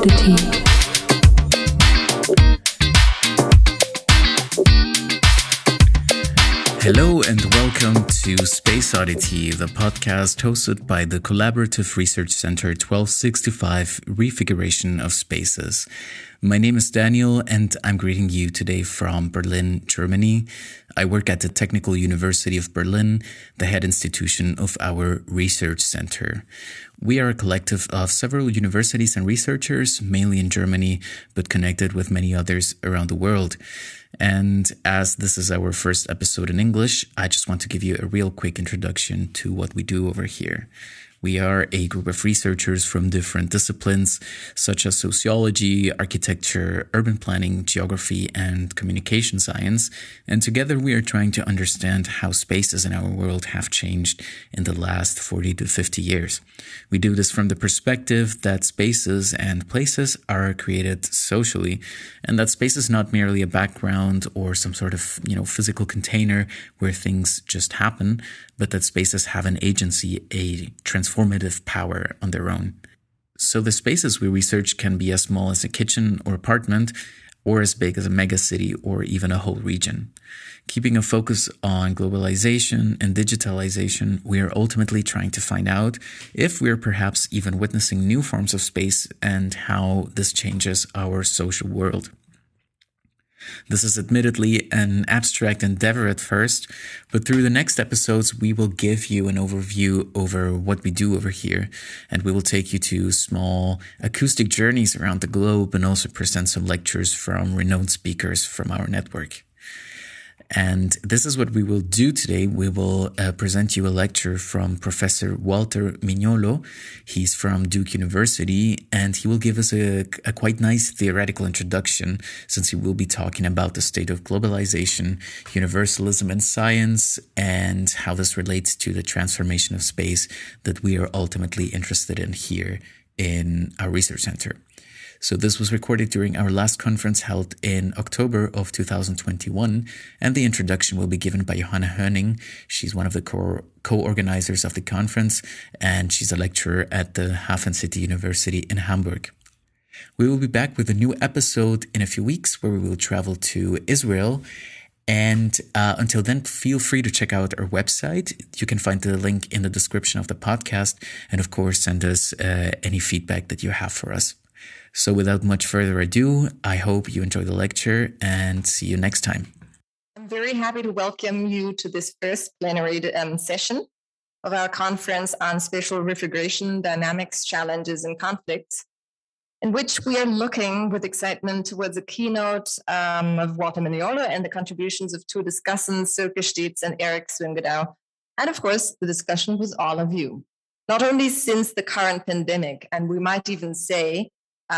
Oddity. Hello and welcome to Space Oddity, the podcast hosted by the Collaborative Research Center 1265 Refiguration of Spaces. My name is Daniel and I'm greeting you today from Berlin, Germany. I work at the Technical University of Berlin, the head institution of our research center. We are a collective of several universities and researchers, mainly in Germany, but connected with many others around the world. And as this is our first episode in English, I just want to give you a real quick introduction to what we do over here. We are a group of researchers from different disciplines, such as sociology, architecture, urban planning, geography, and communication science. And together we are trying to understand how spaces in our world have changed in the last 40 to 50 years. We do this from the perspective that spaces and places are created socially, and that space is not merely a background or some sort of, physical container where things just happen, but that spaces have an agency, a transformative power on their own. So the spaces we research can be as small as a kitchen or apartment, or as big as a megacity or even a whole region. Keeping a focus on globalization and digitalization, we are ultimately trying to find out if we're perhaps even witnessing new forms of space and how this changes our social world. This is admittedly an abstract endeavor at first, but through the next episodes, we will give you an overview over what we do over here, and we will take you to small acoustic journeys around the globe and also present some lectures from renowned speakers from our network. And this is what we will do today. We will present you a lecture from Professor Walter Mignolo. He's from Duke University, and he will give us a quite nice theoretical introduction, since he will be talking about the state of globalization, universalism in science, and how this relates to the transformation of space that we are ultimately interested in here in our research center. So this was recorded during our last conference held in October of 2021, and the introduction will be given by Johanna Höning. She's one of the co-organizers of the conference, and she's a lecturer at the Hafen City University in Hamburg. We will be back with a new episode in a few weeks where we will travel to Israel. And until then, feel free to check out our website. You can find the link in the description of the podcast, and of course, send us any feedback that you have for us. So without much further ado, I hope you enjoy the lecture and see you next time. I'm very happy to welcome you to this first plenary session of our conference on spatial refiguration, dynamics, challenges, and conflicts, in which we are looking with excitement towards a keynote of Walter Mignolo and the contributions of two discussants, Silke Steetz and Eric Swingedau, and of course, the discussion with all of you. Not only since the current pandemic, and we might even say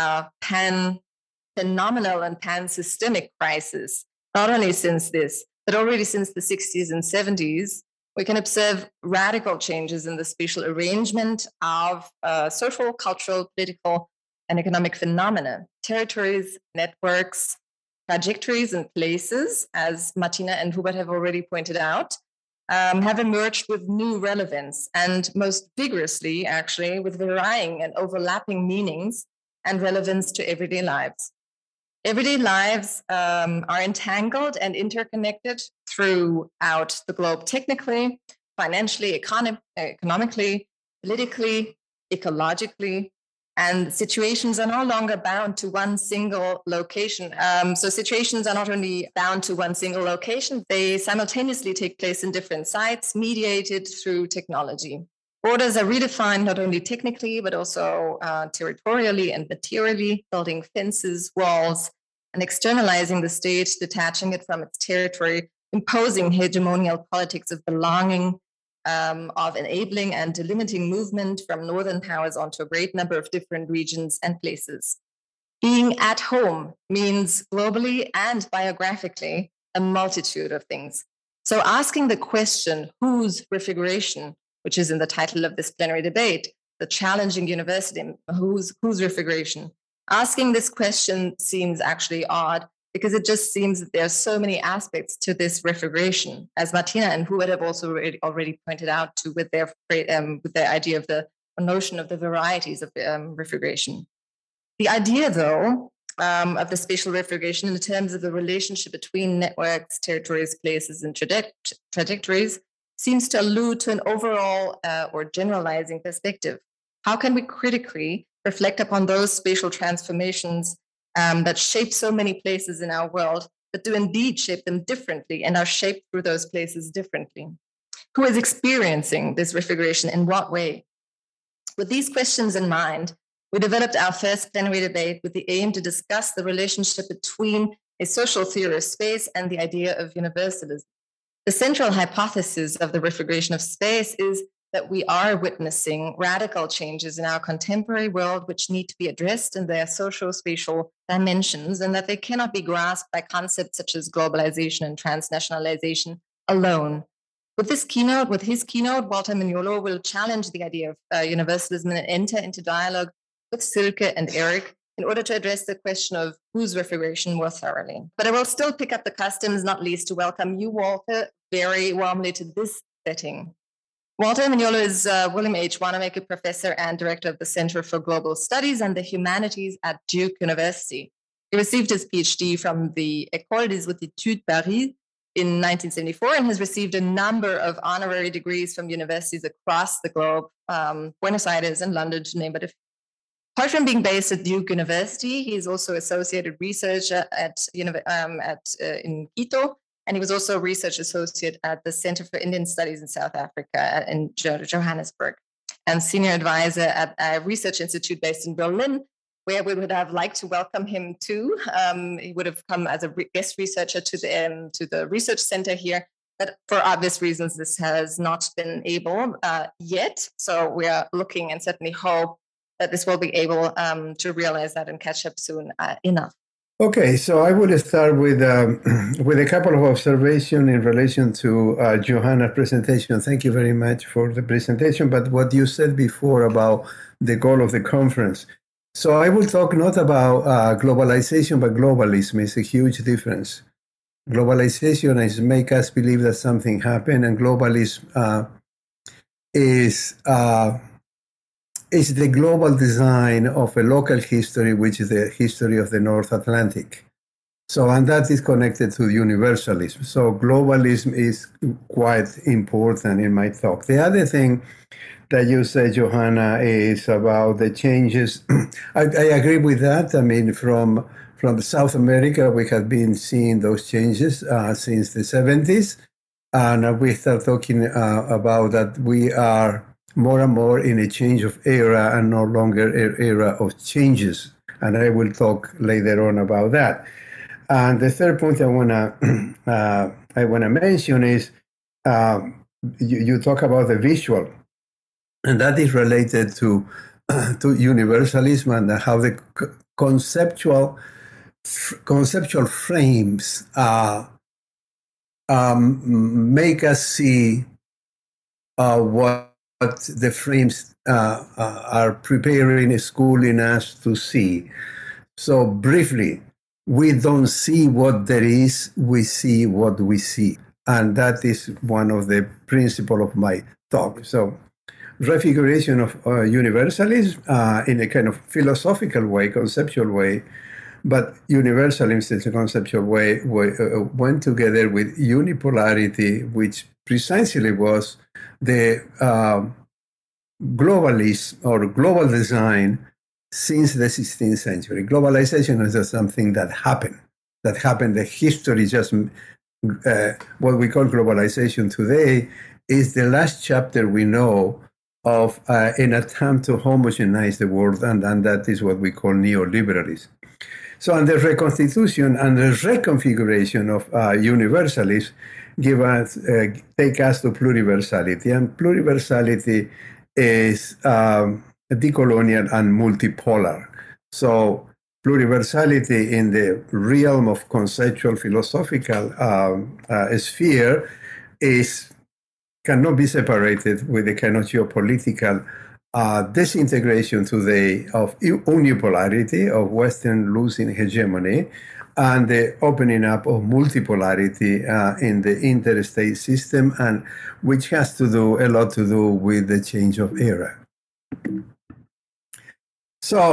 pan-phenomenal and pan-systemic crisis, not only since this, but already since the 60s and 70s, we can observe radical changes in the spatial arrangement of social, cultural, political, and economic phenomena, territories, networks, trajectories, and places, as Martina and Hubert have already pointed out, have emerged with new relevance, and most vigorously, actually, with varying and overlapping meanings and relevance to everyday lives. Everyday lives are entangled and interconnected throughout the globe, technically, financially, economically, politically, ecologically, and situations are no longer bound to one single location. So situations are not only bound to one single location, they simultaneously take place in different sites, mediated through technology. Borders are redefined not only technically, but also territorially and materially, building fences, walls, and externalizing the state, detaching it from its territory, imposing hegemonial politics of belonging, of enabling and delimiting movement from northern powers onto a great number of different regions and places. Being at home means globally and biographically a multitude of things. So asking the question, whose refiguration, which is in the title of this plenary debate, the challenging university, whose refiguration? Asking this question seems actually odd because it just seems that there are so many aspects to this refiguration, as Martina and Hubert have also already pointed out to with their idea of the notion of the varieties of refiguration. The idea, though, of the spatial refiguration in terms of the relationship between networks, territories, places, and trajectories seems to allude to an overall or generalizing perspective. How can we critically reflect upon those spatial transformations that shape so many places in our world, but do indeed shape them differently and are shaped through those places differently? Who is experiencing this refiguration in what way? With these questions in mind, we developed our first plenary debate with the aim to discuss the relationship between a social theory of space and the idea of universalism. The central hypothesis of the refiguration of space is that we are witnessing radical changes in our contemporary world which need to be addressed in their socio-spatial dimensions, and that they cannot be grasped by concepts such as globalization and transnationalization alone. With his keynote, Walter Mignolo will challenge the idea of universalism and enter into dialogue with Silke and Eric in order to address the question of whose refiguration more thoroughly. But I will still pick up the customs, not least to welcome you, Walter, very warmly to this setting. Walter Mignolo is William H. Wanamaker Professor and Director of the Center for Global Studies and the Humanities at Duke University. He received his PhD from the École des Hautes Études Paris in 1974 and has received a number of honorary degrees from universities across the globe, Buenos Aires and London, to name but a few. Apart from being based at Duke University, he is also associated researcher in Quito, and he was also a research associate at the Center for Indian Studies in South Africa in Johannesburg, and senior advisor at a research institute based in Berlin, where we would have liked to welcome him too. He would have come as a guest researcher to the research center here, but for obvious reasons, this has not been able yet. So we are looking and certainly hope that this will be able to realize that and catch up soon enough. Okay, so I will start with a couple of observations in relation to Johanna's presentation. Thank you very much for the presentation, but what you said before about the goal of the conference. So I will talk not about globalization, but globalism. It's a huge difference. Globalization is make us believe that something happened, and globalism is the global design of a local history, which is the history of the North Atlantic. So, and that is connected to universalism. So globalism is quite important in my talk. The other thing that you said, Johanna, is about the changes. I agree with that. I mean, from South America, we have been seeing those changes since the 70s. And we start talking about that we are more and more in a change of era and no longer an era of changes. And I will talk later on about that. And the third point I wanna mention is you talk about the visual, and that is related to universalism and how the conceptual frames make us see what the frames are preparing, schooling us to see. So briefly, we don't see what there is, we see what we see. And that is one of the principles of my talk. So refiguration of universalism in a kind of philosophical way, conceptual way, but universalism is a conceptual way, went together with unipolarity, which precisely was the globalist or global design since the 16th century. Globalization is just something that happened. The history just, what we call globalization today is the last chapter we know of an attempt to homogenize the world, and that is what we call neoliberalism. So, and the reconstitution and the reconfiguration of universalism take us to pluriversality, and pluriversality is decolonial and multipolar. So pluriversality in the realm of conceptual philosophical sphere cannot be separated with the kind of geopolitical disintegration today of unipolarity, of Western losing hegemony, and the opening up of multipolarity in the interstate system, and which has a lot to do with the change of era. So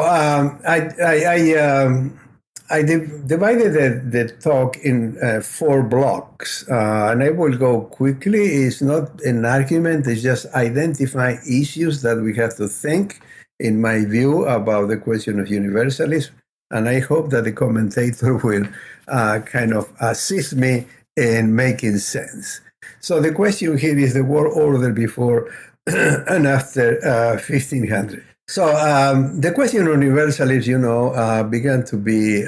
I divided the talk in 4 blocks, and I will go quickly. It's not an argument, it's just identify issues that we have to think, in my view, about the question of universalism. And I hope that the commentator will kind of assist me in making sense. So the question here is the world order before and after 1500. So the question of universalism, began to be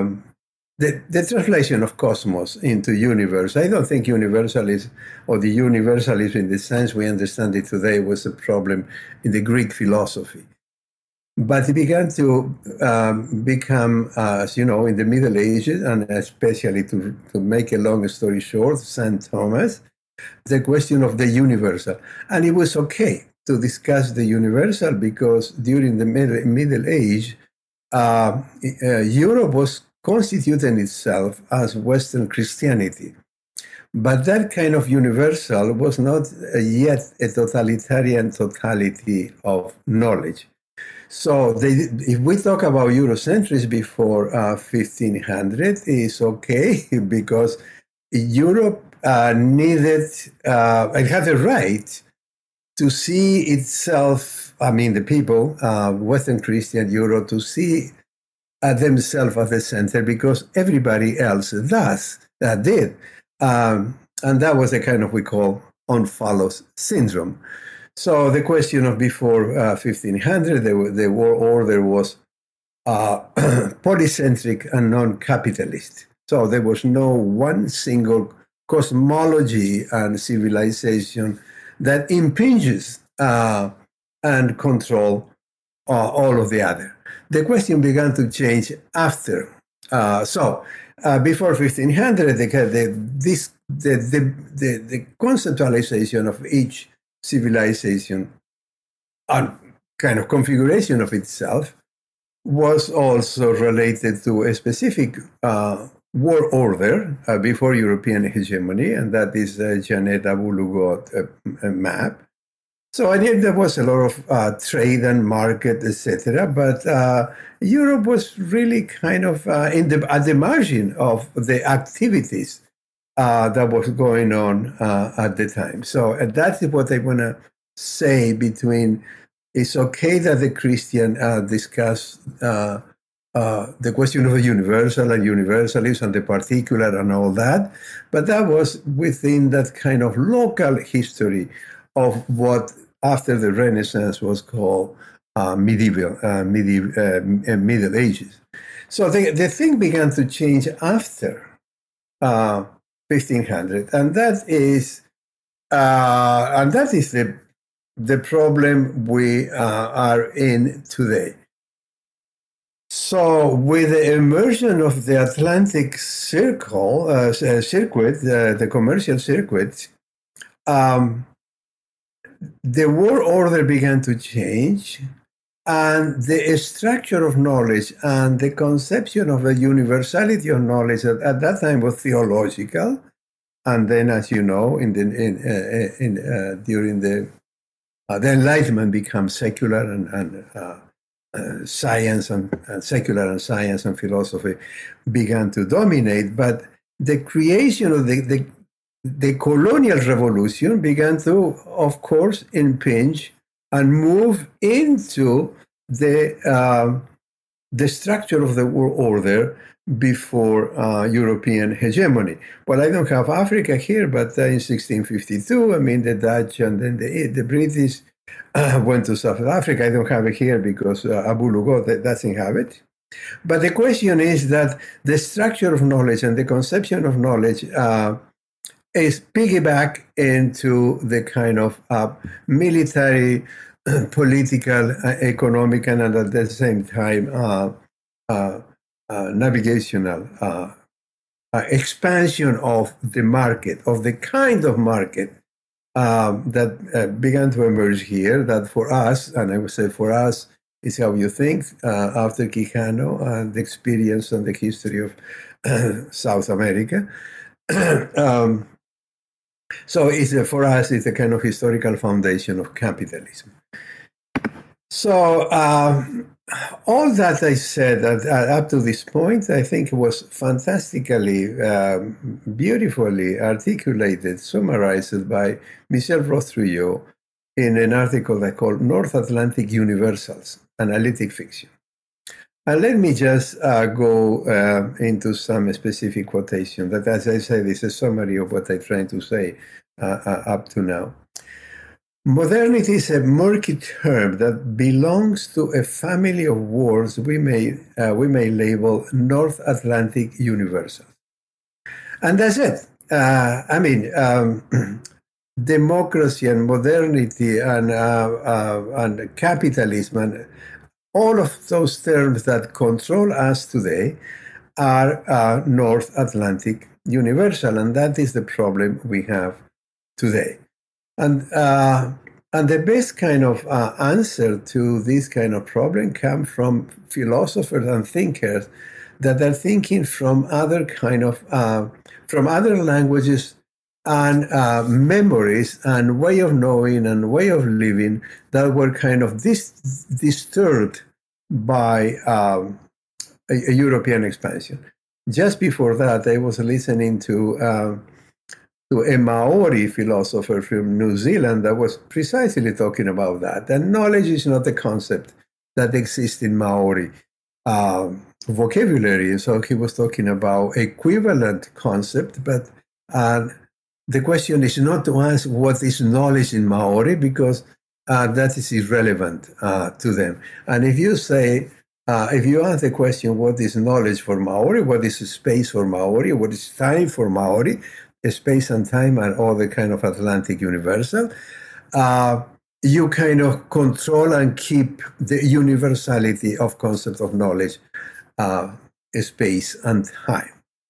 the translation of cosmos into universe. I don't think universalism, or the universalism in the sense we understand it today, was a problem in the Greek philosophy. But it began to become, as you know, in the Middle Ages, and especially to make a long story short, St. Thomas, the question of the universal. And it was okay to discuss the universal because during the Middle Age, Europe was constituting itself as Western Christianity. But that kind of universal was not yet a totalitarian totality of knowledge. So if we talk about Eurocentrism before 1500, it's okay because Europe needed, it had a right to see itself, the people, Western Christian Europe, to see themselves at the center because everybody else did. And that was a kind of, we call, unfollows syndrome. So the question of before 1500, the world order was polycentric and non-capitalist. So there was no one single cosmology and civilization that impinges and control all of the other. The question began to change after. Before 1500, the conceptualization of each civilization and kind of configuration of itself was also related to a specific world order before European hegemony, and that is Janet Abu-Lughod map. So I think there was a lot of trade and market, etc. But Europe was really kind of at the margin of the activities that was going on at the time. So that's what I want to say between, it's okay that the Christian discuss the question of the universal and universalism and the particular and all that, but that was within that kind of local history of what after the Renaissance was called Middle Ages. So the thing began to change after 1500, and that is the problem we are in today. So with the immersion of the Atlantic circuit, the commercial circuit, the world order began to change, and the structure of knowledge and the conception of the universality of knowledge at that time was theological, and then, as you know, during the Enlightenment, becomes secular and science and secular and science and philosophy began to dominate. But the creation of the colonial revolution began to, of course, impinge and move into the structure of the world order before European hegemony. Well, I don't have Africa here, but in 1652, the Dutch and then the British went to South Africa. I don't have it here because Abu-Lughod doesn't have it. But the question is that the structure of knowledge and the conception of knowledge is piggyback into the kind of military, political, economic, and at the same time navigational expansion of the market, of the kind of market that began to emerge here, that for us, and I would say for us, is how you think, after Quijano and the experience and the history of South America. So for us, it's a kind of historical foundation of capitalism. So all that I said up to this point, I think was fantastically, beautifully articulated, summarized by Michel Roth-Trujillo in an article I called North Atlantic Universals, Analytic Fiction. And let me just go into some specific quotation that, as I said, is a summary of what I'm trying to say up to now. Modernity is a murky term that belongs to a family of words we may label North Atlantic Universals. And that's it. Democracy and modernity and capitalism and all of those terms that control us today are North Atlantic Universal, and that is the problem we have today. And the best kind of answer to this kind of problem comes from philosophers and thinkers that are thinking from other kind of from other languages and memories and way of knowing and way of living that were kind of disturbed by a European expansion. Just before that, I was listening to a Maori philosopher from New Zealand that was precisely talking about that. And knowledge is not a concept that exists in Maori vocabulary. So he was talking about equivalent concept, but the question is not to ask what is knowledge in Maori, because that is irrelevant to them. And if you say, if you ask the question, what is knowledge for Maori, what is space for Maori, what is time for Maori, space and time are all the kind of Atlantic universal, you kind of control and keep the universality of concept of knowledge, space and time.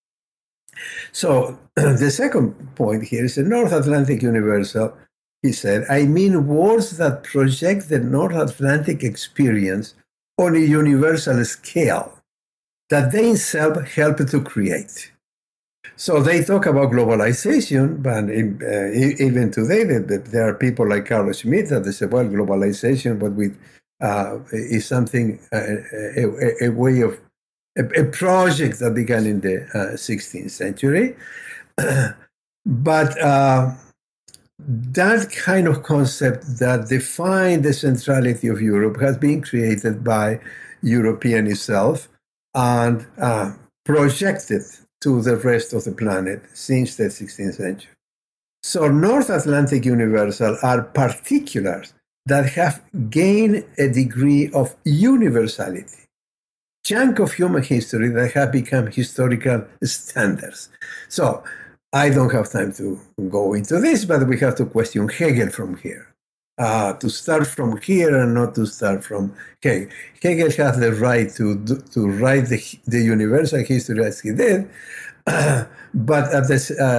So the second point here is the North Atlantic universal. He said, I mean words that project the North Atlantic experience on a universal scale that they themselves help to create. So they talk about globalization, but even today, there are people like Carl Schmitt that they say, well, globalization, but is something, a way of, a project that began in the 16th century. But that kind of concept that defined the centrality of Europe has been created by European itself and projected to the rest of the planet since the 16th century. So North Atlantic Universal are particulars that have gained a degree of universality, chunk of human history that have become historical standards. So I don't have time to go into this, but we have to question Hegel from here. To start from here and not to start from Hegel. Hegel has the right to write the universal history as he did, but at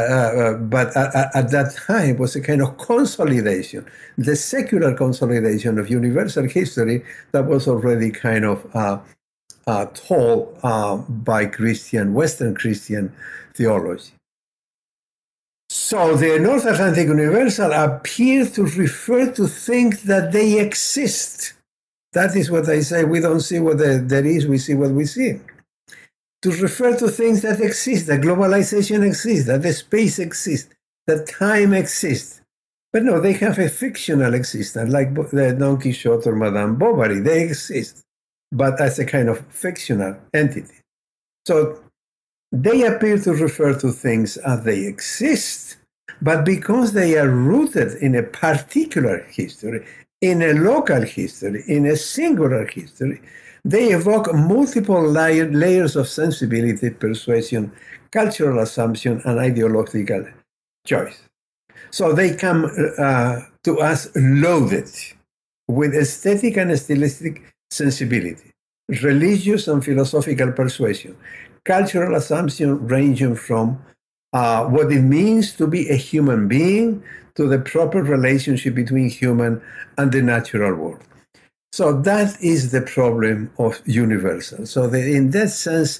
that time it was a kind of consolidation, the secular consolidation of universal history that was already kind of told by Western Christian theology. So the North Atlantic Universal appears to refer to things that they exist. That is what I say. We don't see what there is, we see what we see. To refer to things that exist, that globalization exists, that the space exists, that time exists. But no, they have a fictional existence, like the Don Quixote or Madame Bovary. They exist, but as a kind of fictional entity. So they appear to refer to things as they exist, but because they are rooted in a particular history, in a local history, in a singular history, they evoke multiple layers of sensibility, persuasion, cultural assumption, and ideological choice. So they come to us loaded with aesthetic and stylistic sensibility, religious and philosophical persuasion, cultural assumption ranging from what it means to be a human being to the proper relationship between human and the natural world. So that is the problem of universal. So in that sense,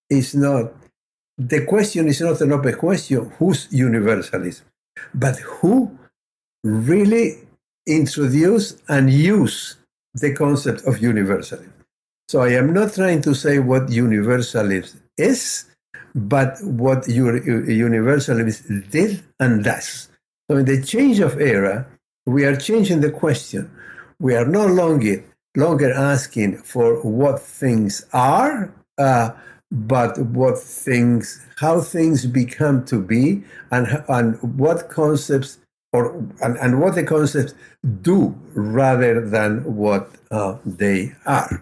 the question is not an open question, whose universalism, but who really introduced and used the concept of universalism. So I am not trying to say what universalism is, but what universalism did and does. So in the change of era, we are changing the question. We are no longer asking for what things are, but how things become to be, and what concepts and what the concepts do rather than what they are.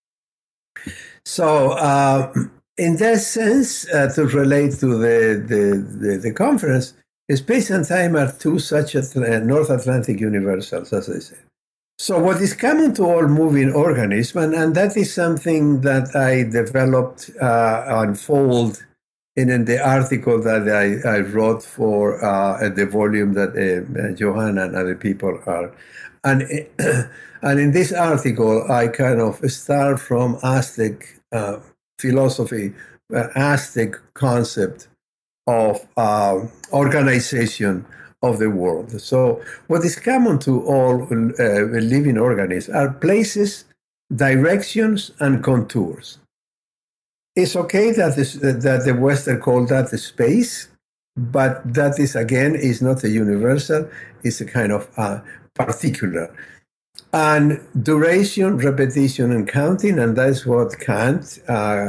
So, in that sense, to relate to the conference, space and time are two such North Atlantic universals, as I said. So what is common to all moving organisms, and that is something that I developed, unfold in the article that I wrote for the volume that Johanna and other people are. And in this article, I kind of start from Aztec philosophy, Aztec concept of organization of the world. So what is common to all living organisms are places, directions, and contours. It's okay that the Western called that the space, but that is not a universal, it's a kind of particular. And duration, repetition, and counting, and that's what Kant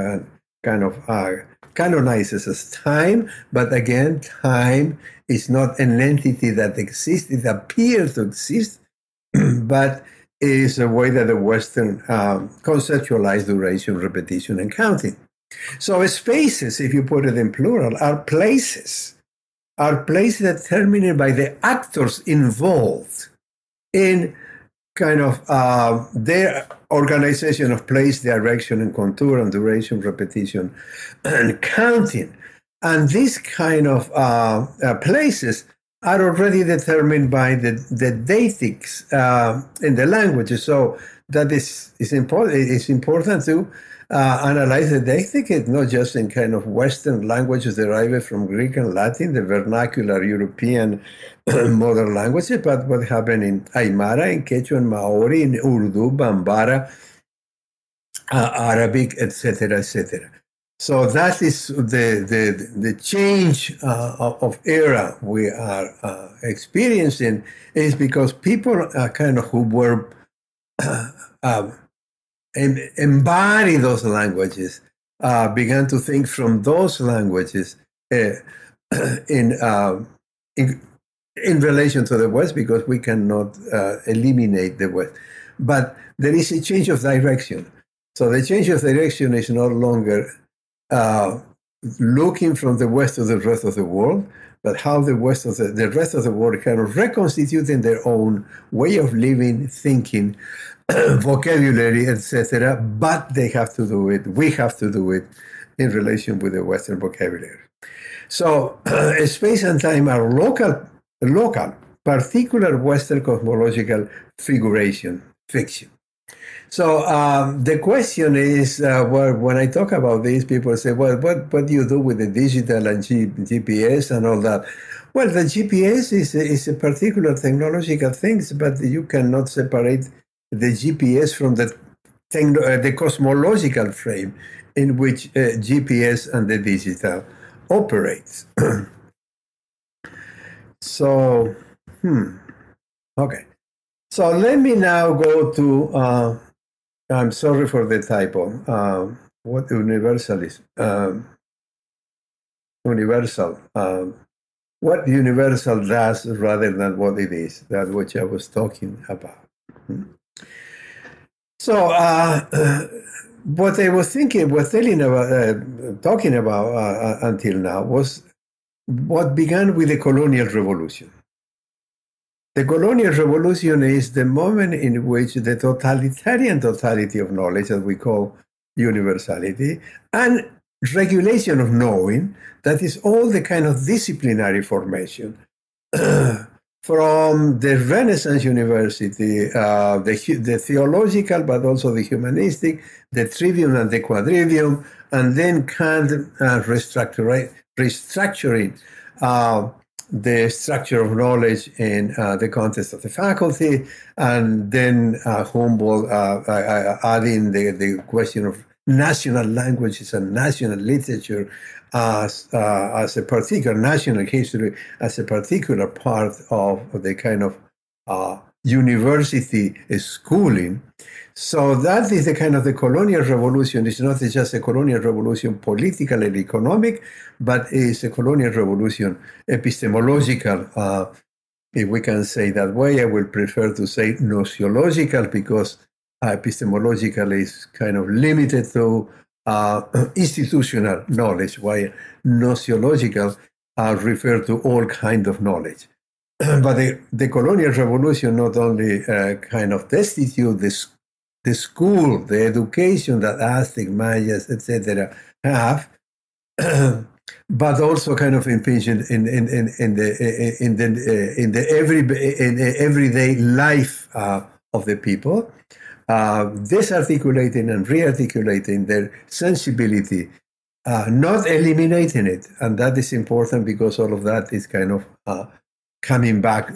canonizes as time. But again, time is not an entity that exists, it appears to exist, but is a way that the Western conceptualize duration, repetition, and counting. So spaces, if you put it in plural, are places determined by the actors involved in kind of their organization of place, direction, and contour, and duration, repetition, and counting. And these kind of places are already determined by the deictics in the languages. So that is important. It's important to analyze the deictic, not just in kind of Western languages derived from Greek and Latin, the vernacular European modern languages, but what happened in Aymara, in Quechua, and Maori, in Urdu, Bambara, Arabic, etc., etc. So that is the change of era we are experiencing is because people kind of who were embody those languages began to think from those languages in relation to the West, because we cannot eliminate the West. But there is a change of direction. So the change of direction is no longer looking from the West to the rest of the world, but how the rest of the world kind of reconstituting their own way of living, thinking, vocabulary, etc. But they have to do it. We have to do it in relation with the Western vocabulary. So space and time are local, particular Western cosmological figuration, fiction. So the question is, when I talk about this, people say, well, what do you do with the digital and GPS and all that? Well, the GPS is a particular technological thing, but you cannot separate the GPS from the cosmological frame in which GPS and the digital operates. So, okay. So let me now go to, I'm sorry for the typo, what universal is. What universal does rather than what it is, that which I was talking about. So what I was talking about until now was what began with the colonial revolution. The colonial revolution is the moment in which the totalitarian totality of knowledge, that we call universality, and regulation of knowing, that is all the kind of disciplinary formation from the Renaissance University, the theological, but also the humanistic, the trivium and the quadrivium, and then Kant restructuring the structure of knowledge in the context of the faculty, and then Humboldt adding the question of national languages and national literature as a particular national history, as a particular part of the kind of university schooling. So that is the kind of the colonial revolution. It's not just a colonial revolution, political and economic, but it's a colonial revolution epistemological, if we can say that way. I will prefer to say gnosiological, because epistemological is kind of limited to institutional knowledge, while gnosiological refer to all kind of knowledge. But the colonial revolution not only kind of destitute the school, the education that Aztec, Mayas, etc. have, but also kind of impinged in the everyday life of the people, disarticulating and rearticulating their sensibility, not eliminating it. And that is important, because all of that is kind of coming back,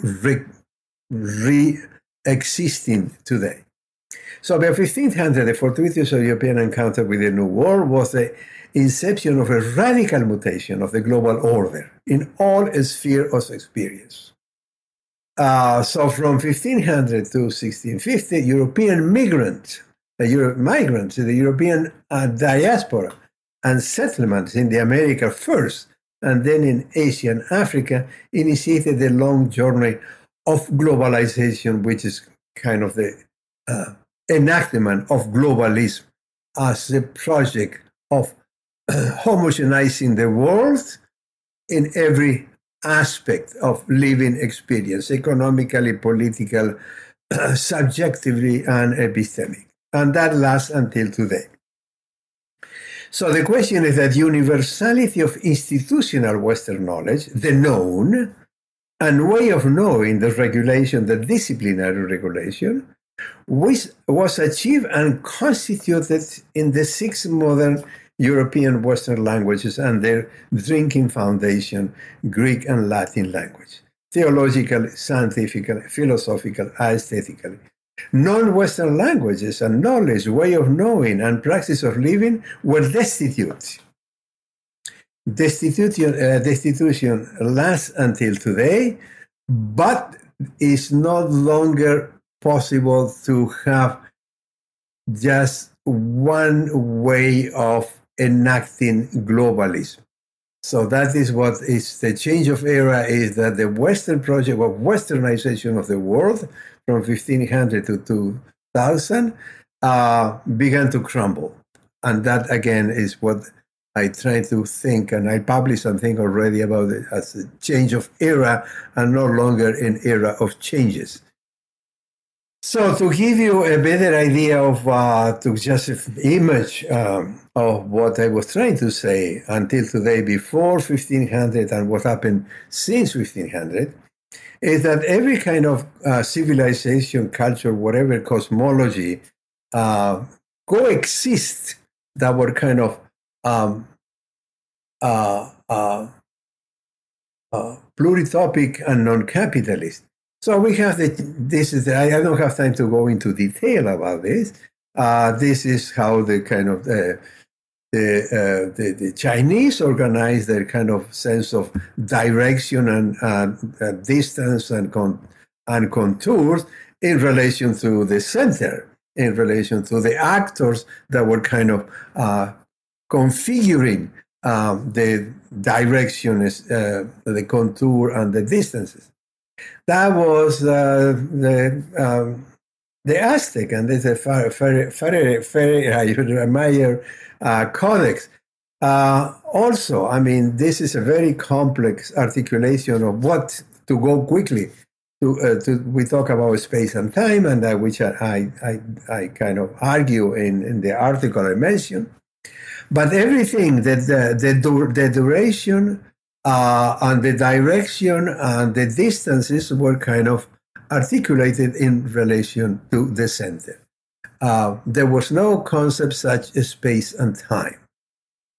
re-existing today. So by 1500, the fortuitous European encounter with the New World was the inception of a radical mutation of the global order in all spheres of experience. So from 1500 to 1650, European migrants, the European diaspora and settlements in the America first, and then in Asia and Africa, initiated the long journey of globalization, which is kind of the enactment of globalism as a project of homogenizing the world in every aspect of living experience, economically, political, subjectively, and epistemic. And that lasts until today. So the question is that universality of institutional Western knowledge, the known, and way of knowing, the regulation, the disciplinary regulation, which was achieved and constituted in the 6 modern European Western languages and their drinking foundation, Greek and Latin language, theologically, scientifically, philosophically, aesthetically. Non-Western languages and knowledge, way of knowing, and practice of living were destitute. Destitution lasts until today, but is no longer possible to have just one way of enacting globalism. So that is what is the change of era, is that the Western project of Westernization of the world from 1500 to 2000 began to crumble. And that, again, is what I try to think, and I published something already about it as a change of era and no longer an era of changes. So to give you a better idea of, to just an image of what I was trying to say until today, before 1500 and what happened since 1500, is that every kind of civilization, culture, whatever cosmology coexist that were kind of pluritopic and non-capitalist. So we have I don't have time to go into detail about this. This is how the kind of the Chinese organize their kind of sense of direction and distance and contours in relation to the center, in relation to the actors that were kind of configuring the direction, the contour and the distances. That was the Aztec, and there's a Mayer codex. Also, I mean, this is a very complex articulation of what, to go quickly, we talk about space and time, and which I kind of argue in the article I mentioned. But everything, that the duration and the direction and the distances were kind of articulated in relation to the center. There was no concept such as space and time.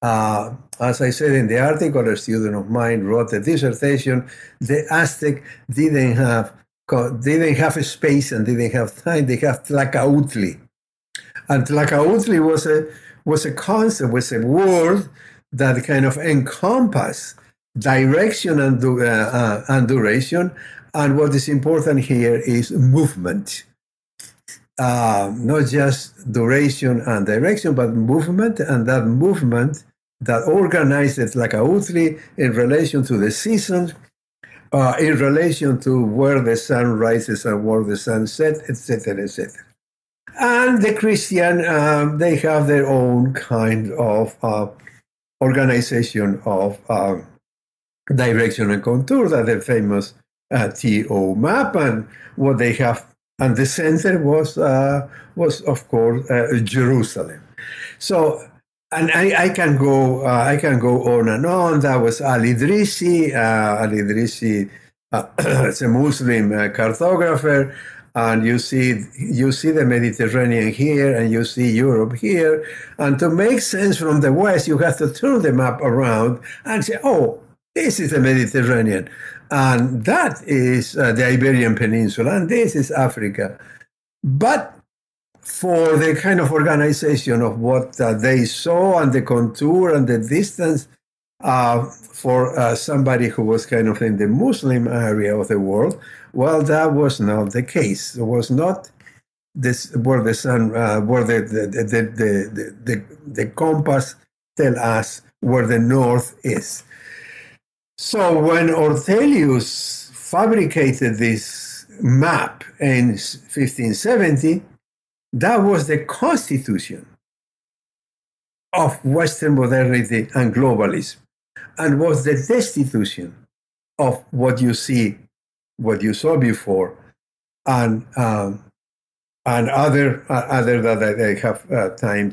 As I said in the article, a student of mine wrote a dissertation. The Aztec didn't have a space and didn't have time. They have Tlacautli, and Tlacautli was a concept, was a word that kind of encompassed direction and duration. And what is important here is movement. Not just duration and direction, but movement, and that movement that organized it like Tlacautli in relation to the seasons, in relation to where the sun rises and where the sun sets, etc., etc. And the Christian, they have their own kind of organization of direction and contour, that the famous TO map, and what they have. And the center was of course Jerusalem. So, and I can go on and on. That was Ali Idrisi. Ali Idrisi is a Muslim cartographer, and you see the Mediterranean here, and you see Europe here. And to make sense from the West, you have to turn the map around and say, oh, this is the Mediterranean. And that is the Iberian Peninsula, and this is Africa. But for the kind of organization of what they saw and the contour and the distance, for somebody who was kind of in the Muslim area of the world, well, that was not the case. It was not this where the sun, where the compass tell us where the north is. So when Ortelius fabricated this map in 1570, that was the constitution of Western modernity and globalism, and was the destitution of what you saw before, and other that I have time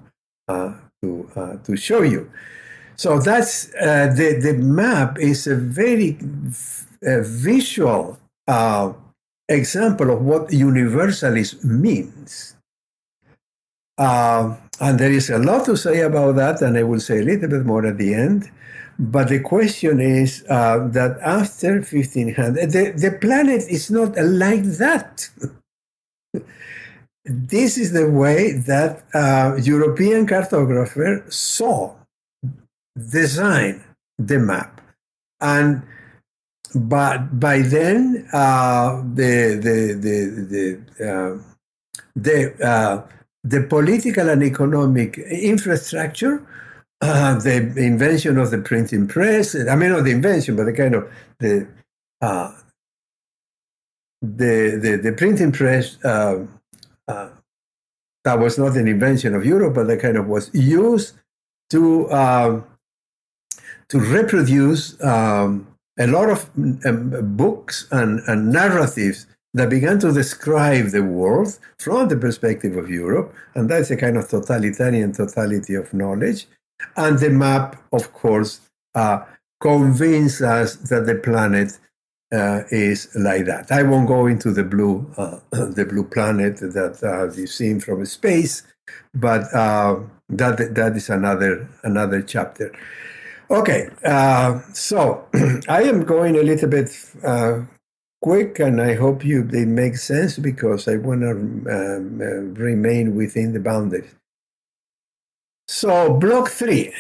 to show you. So that's the map is a very visual example of what universalism means. And there is a lot to say about that, and I will say a little bit more at the end. But the question is that after 1500, the planet is not like that. This is the way that European cartographer saw, design the map, and but by then the political and economic infrastructure, the invention of the printing press. I mean, not the invention, but the kind of the printing press. That was not an invention of Europe, but that kind of was used to reproduce a lot of books and narratives that began to describe the world from the perspective of Europe, and that's a kind of totalitarian totality of knowledge. And the map, of course, convinced us that the planet is like that. I won't go into the blue planet that you've seen from space, but that is another chapter. Okay, so I am going a little bit quick, and I hope it makes sense, because I want to remain within the boundaries. So block 3.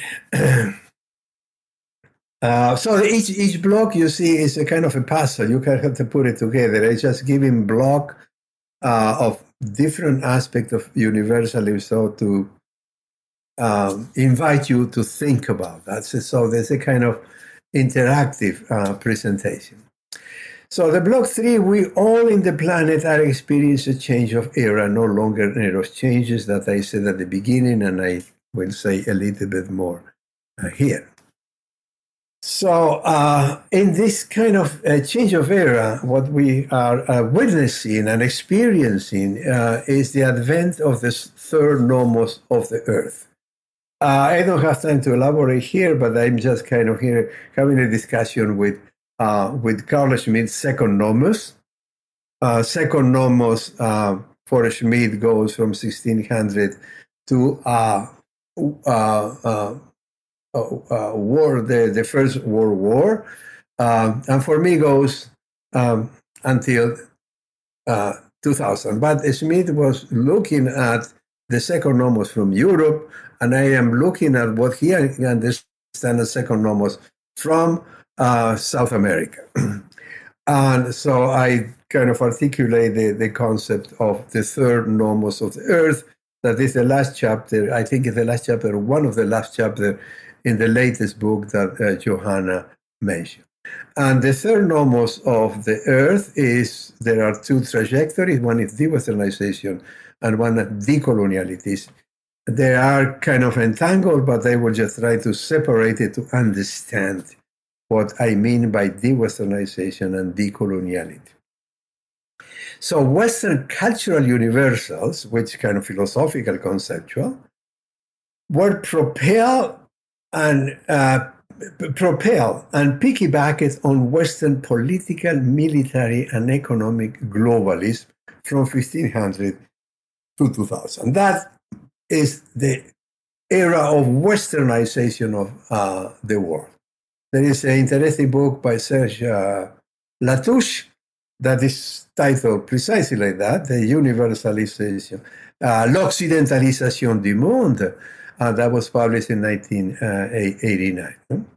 So each block, you see, is a kind of a puzzle. You can have to put it together. I just giving block of different aspects of universalism, so to invite you to think about that. So there's a kind of interactive presentation. So the block 3, we all in the planet are experiencing a change of era, no longer Eros changes that I said at the beginning, and I will say a little bit more here. So in this kind of change of era, what we are witnessing and experiencing is the advent of this third nomos of the Earth. I don't have time to elaborate here, but I'm just kind of here having a discussion with Carl Schmitt's second nomos. Second nomos for Schmitt goes from 1600 to war, the First World War, and for me goes until 2000. But Smith was looking at the second nomos from Europe, and I am looking at what he understands as second nomos from South America. And so I kind of articulate the concept of the third nomos of the earth. That is the last chapter. I think it's the last chapter, one of the last chapters in the latest book that Johanna mentioned. And the third nomos of the earth is, there are two trajectories. One is de-Westernization and one is decoloniality. They are kind of entangled, but I will just try to separate it to understand what I mean by de-Westernization and decoloniality. So Western cultural universals, which kind of philosophical conceptual, were propelled and piggybacked on Western political, military, and economic globalism from 1500 to 2000. That is the era of Westernization of the world. There is an interesting book by Serge Latouche that is titled precisely like that, the universalization, l'occidentalisation du monde, that was published in 1989.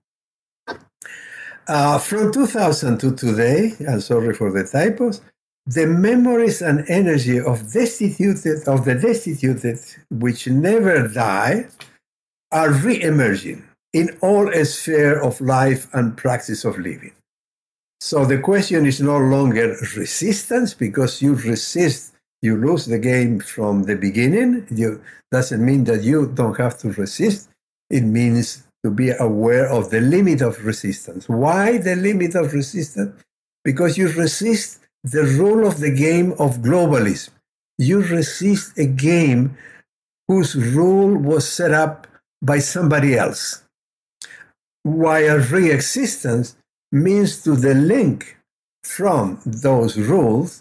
From 2000 to today, I'm sorry for the typos, the memories and energy of the destituted, which never die, are re-emerging in all spheres of life and practice of living. So the question is no longer resistance, because you resist, you lose the game from the beginning. Doesn't mean that you don't have to resist. It means to be aware of the limit of resistance. Why the limit of resistance? Because you resist the rule of the game of globalism. You resist a game whose rule was set up by somebody else. While re-existence means to the link from those rules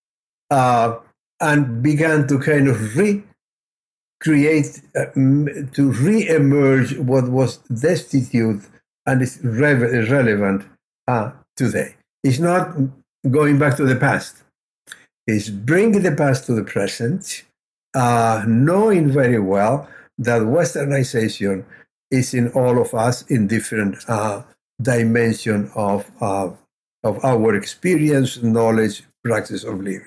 and began to kind of recreate, to re-emerge what was destitute and is relevant today. It's not going back to the past. It's bringing the past to the present, knowing very well that Westernization is in all of us in different dimension of our experience, knowledge, practice of living.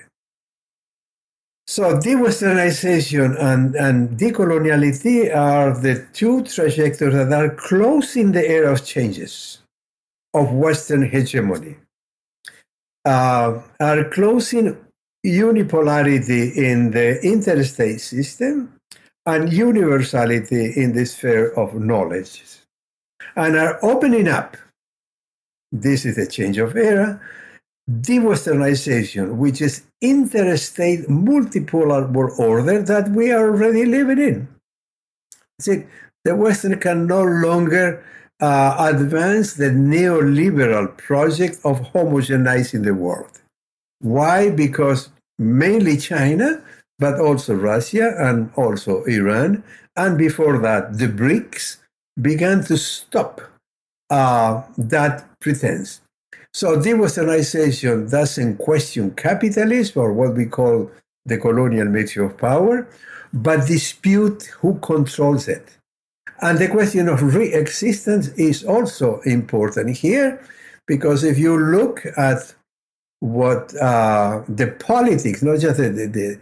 So de-Westernization and decoloniality are the two trajectories that are closing the era of changes of Western hegemony, are closing unipolarity in the interstate system and universality in the sphere of knowledge, and are opening up, this is a change of era, de-Westernization, which is interstate multipolar world order that we are already living in. See, the Western can no longer advance the neoliberal project of homogenizing the world. Why? Because mainly China, but also Russia and also Iran, and before that, the BRICS, began to stop that pretense. So de-Westernization doesn't question capitalism or what we call the colonial mixture of power, but dispute who controls it. And the question of re-existence is also important here, because if you look at what the politics, not just the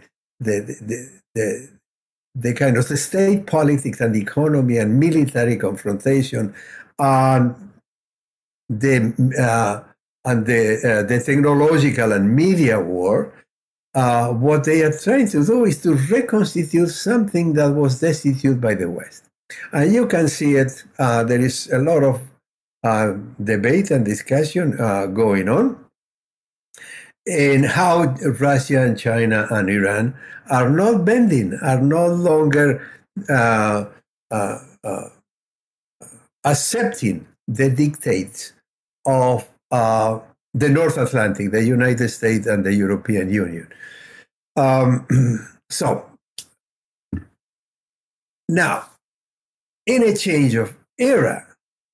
kind of the state politics and the economy and military confrontation and the technological and media war, what they are trying to do is to reconstitute something that was destitute by the West. And you can see it, there is a lot of debate and discussion going on in how Russia and China and Iran are not bending, are no longer accepting the dictates of the North Atlantic, the United States and the European Union. So now, in a change of era,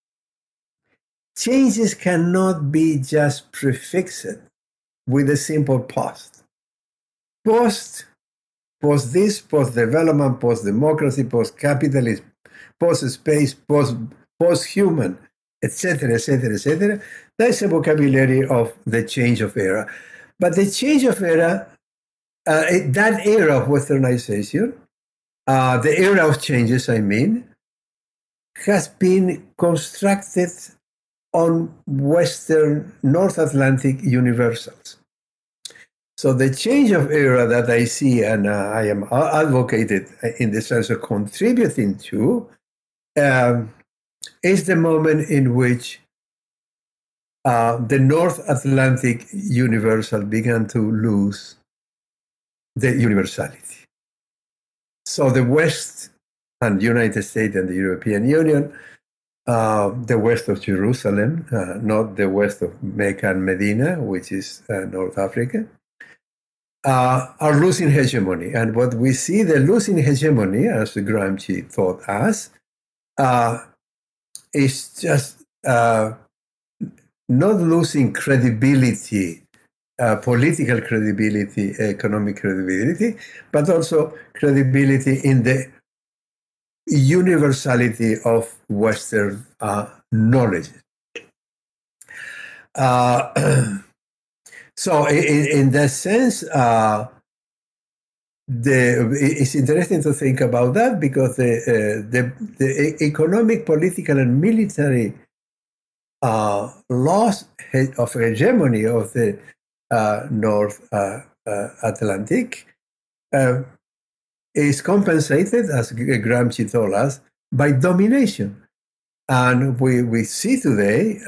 changes cannot be just prefixed with a simple post. Post this, post development, post democracy, post capitalism, post space, post human, etc., etc., etc. That's a vocabulary of the change of era. But the change of era, that era of westernization, the era of changes, I mean, has been constructed on Western North Atlantic universals. So the change of era that I see and I am advocated in the sense of contributing to is the moment in which the North Atlantic universal began to lose the universality. So the West and the United States and the European Union, the west of Jerusalem, not the west of Mecca and Medina, which is North Africa, are losing hegemony. And what we see, the losing hegemony, as Gramsci taught us, is just not losing credibility, political credibility, economic credibility, but also credibility in the universality of Western knowledge. So in that sense, it's interesting to think about that because the economic, political, and military loss of hegemony of the North Atlantic is compensated, as Gramsci told us, by domination. And we see today,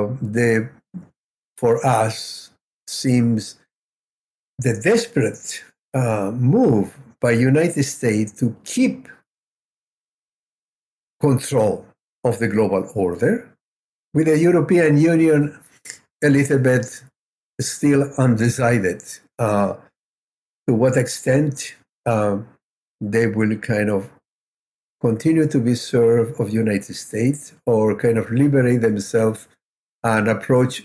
for us, seems the desperate move by United States to keep control of the global order, with the European Union a little bit still undecided to what extent they will kind of continue to be served of United States or kind of liberate themselves and approach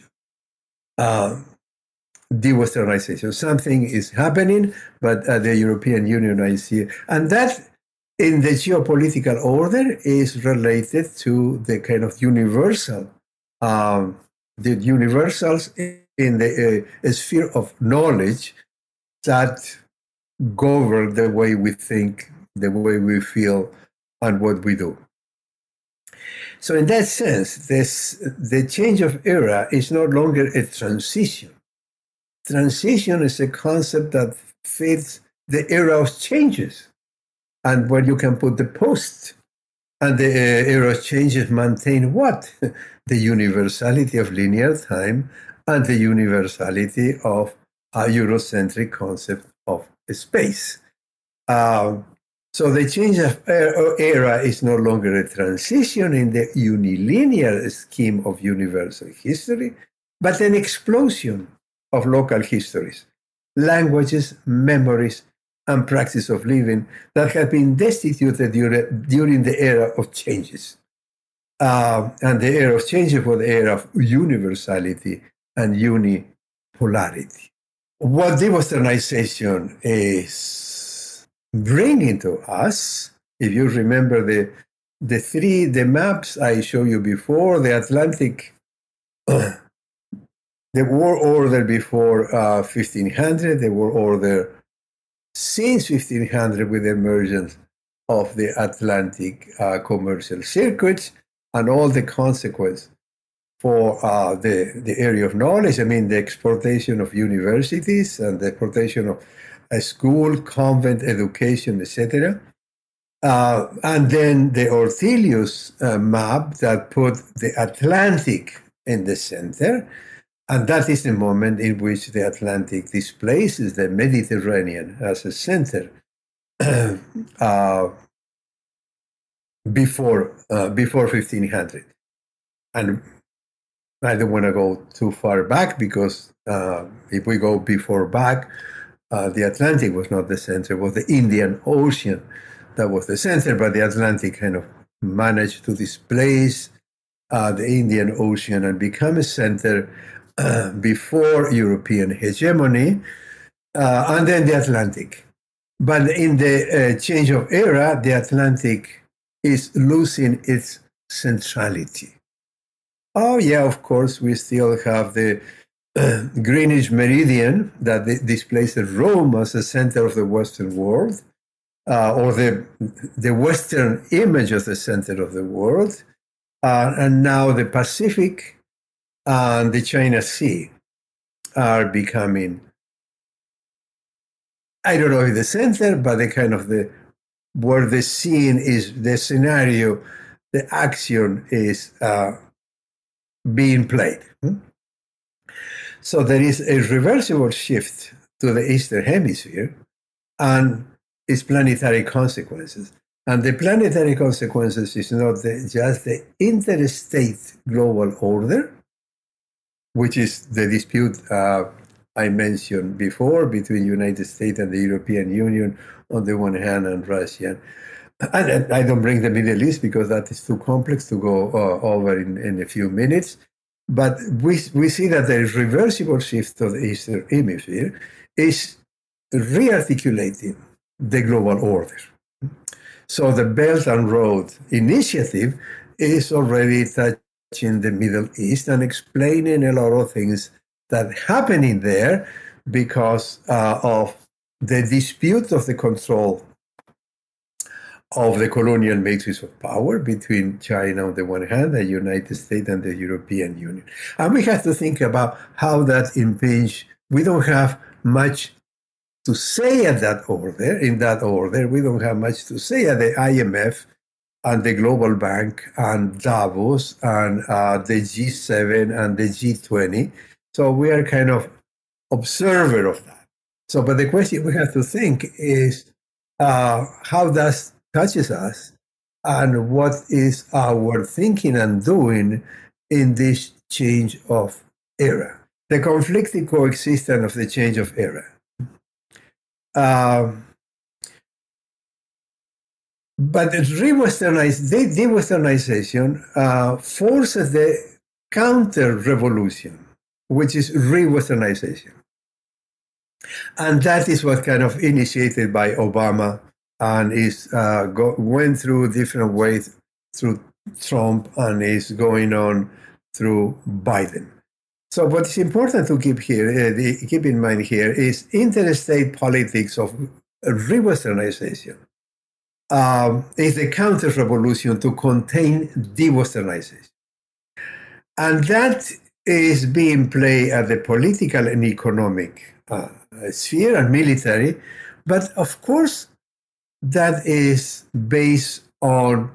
de-Westernization. Something is happening, but the European Union, I see, and that in the geopolitical order is related to the kind of universal, the universals in the sphere of knowledge that govern the way we think, the way we feel, and what we do. So in that sense, the change of era is no longer a transition. Transition is a concept that fits the era of changes, and where you can put the post, and the era of changes maintain what? The universality of linear time and the universality of a Eurocentric concept of space. So the change of era is no longer a transition in the unilinear scheme of universal history, but an explosion of local histories, languages, memories, and practice of living that have been destituted during the era of changes. And the era of changes was the era of universality and unipolarity. What de-Westernization is bringing to us, if you remember the maps I showed you before, the Atlantic, the world order before 1500, the world order since 1500 with the emergence of the Atlantic commercial circuits and all the consequence for the area of knowledge. I mean, the exportation of universities and the exportation of school, convent education, etc. And then the Ortelius map that put the Atlantic in the center. And that is the moment in which the Atlantic displaces the Mediterranean as a center before 1500. And I don't want to go too far back because if we go before back, the Atlantic was not the center, it was the Indian Ocean that was the center, but the Atlantic kind of managed to displace the Indian Ocean and become a center before European hegemony, and then the Atlantic. But in the change of era, the Atlantic is losing its centrality. Oh, yeah, of course, we still have the Greenwich Meridian that displaces Rome as the center of the Western world, or the Western image of the center of the world. And now the Pacific and the China Sea are becoming, I don't know if the center, but the kind of where the scene is, the scenario, the action is being played. So there is a reversible shift to the Eastern Hemisphere and its planetary consequences. And the planetary consequences is not just the interstate global order, which is the dispute I mentioned before between the United States and the European Union on the one hand and Russia. And I don't bring the Middle East because that is too complex to go over in a few minutes. But we see that the reversible shift of the Eastern Hemisphere is rearticulating the global order. So the Belt and Road Initiative is already touching the Middle East and explaining a lot of things that are happening there because of the dispute of the control of the colonial matrix of power between China on the one hand, the United States and the European Union. And we have to think about how that impinges. We don't have much to say in that order. We don't have much to say at the IMF and the Global Bank and Davos and the G7 and the G20. So we are kind of observer of that. So, but the question we have to think is how that touches us and what is our thinking and doing in this change of era, the conflicting coexistence of the change of era. But the de-Westernization forces the counter-revolution, which is re-Westernization. And that is what kind of initiated by Obama and went through different ways through Trump and is going on through Biden. So what is important to keep in mind here is interstate politics of re-Westernization is the counter-revolution to contain de-Westernization. And that is being played at the political and economic sphere and military, but of course that is based on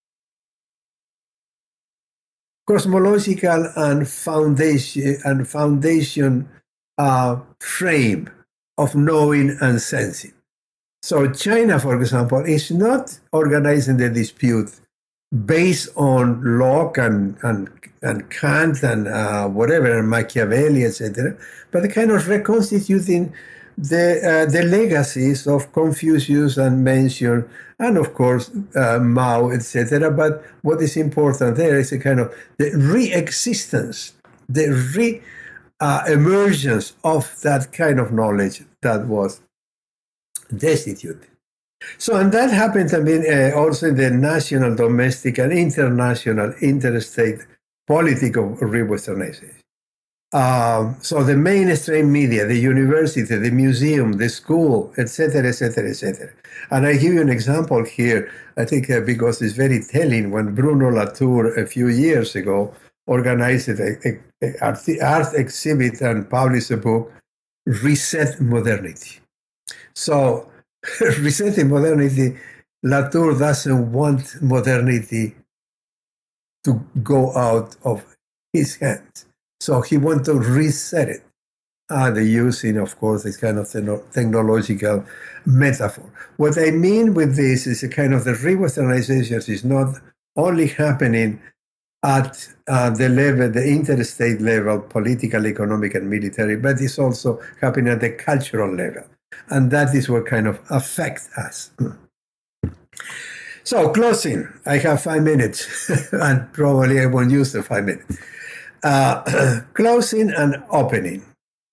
cosmological and foundation frame of knowing and sensing. So China, for example, is not organizing the dispute based on Locke and Kant and whatever, and Machiavelli, etc., but kind of reconstituting the legacies of Confucius and Mencius, and of course Mao, etc. But what is important there is a kind of the re-existence, the re-emergence of that kind of knowledge that was destitute. So, and that happened also in the national, domestic, and international, interstate politics of re-Westernization. So the mainstream media, the university, the museum, the school, etc., etc., etc. And I give you an example here, I think because it's very telling, when Bruno Latour a few years ago organized an art exhibit and published a book, Reset Modernity. So resetting modernity, Latour doesn't want modernity to go out of his hands. So he wants to reset it. The using, of course, this kind of technological metaphor. What I mean with this is a kind of the re-Westernization is not only happening at the level, the interstate level, political, economic, and military, but it's also happening at the cultural level. And that is what kind of affects us. So closing, I have 5 minutes, and probably I won't use the 5 minutes. Closing and opening.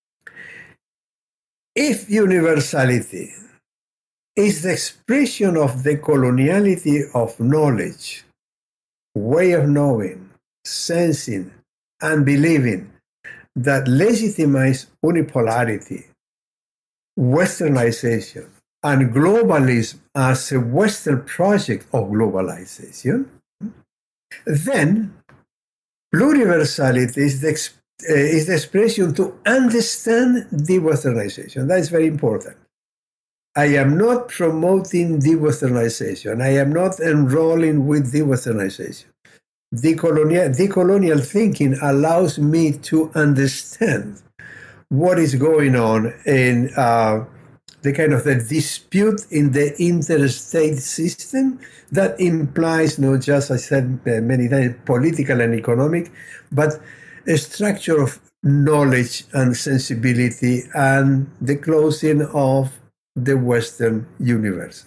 If universality is the expression of the coloniality of knowledge, way of knowing, sensing, and believing that legitimize unipolarity, westernization, and globalism as a Western project of globalization, then pluriversality is the expression to understand de-Westernization. That is very important. I am not promoting de-Westernization. I am not enrolling with de-Westernization. Decolonial thinking allows me to understand what is going on in the kind of the dispute in the interstate system that implies not just, I said many times, political and economic, but a structure of knowledge and sensibility and the closing of the Western universe.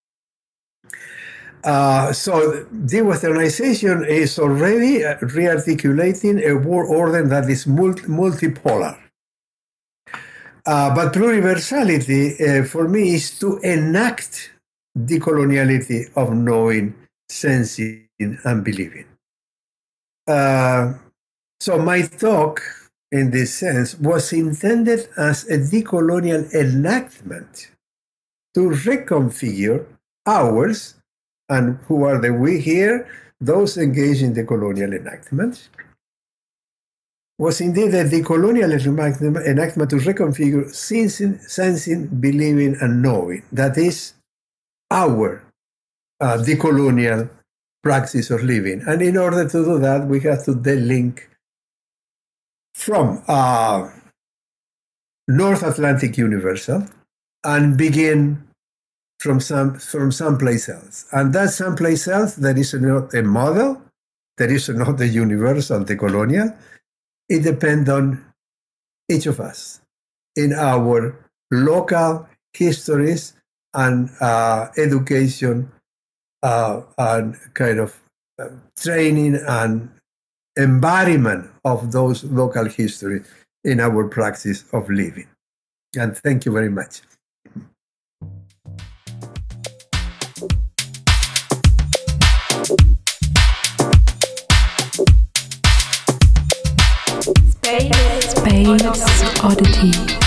So de-Westernization is already rearticulating a world order that is multipolar. But pluriversality, for me, is to enact the coloniality of knowing, sensing, and believing. So my talk, in this sense, was intended as a decolonial enactment to reconfigure ours, and who are the we here, those engaged in the colonial enactment, was indeed a decolonial enactment to reconfigure sensing, believing, and knowing. That is our decolonial praxis of living. And in order to do that, we have to delink from North Atlantic Universal and begin from someplace else. And that someplace else, there is not a model, there is not a universal decolonial. It depends on each of us in our local histories and education and kind of training and embodiment of those local histories in our practice of living. And thank you very much. Space Oddity.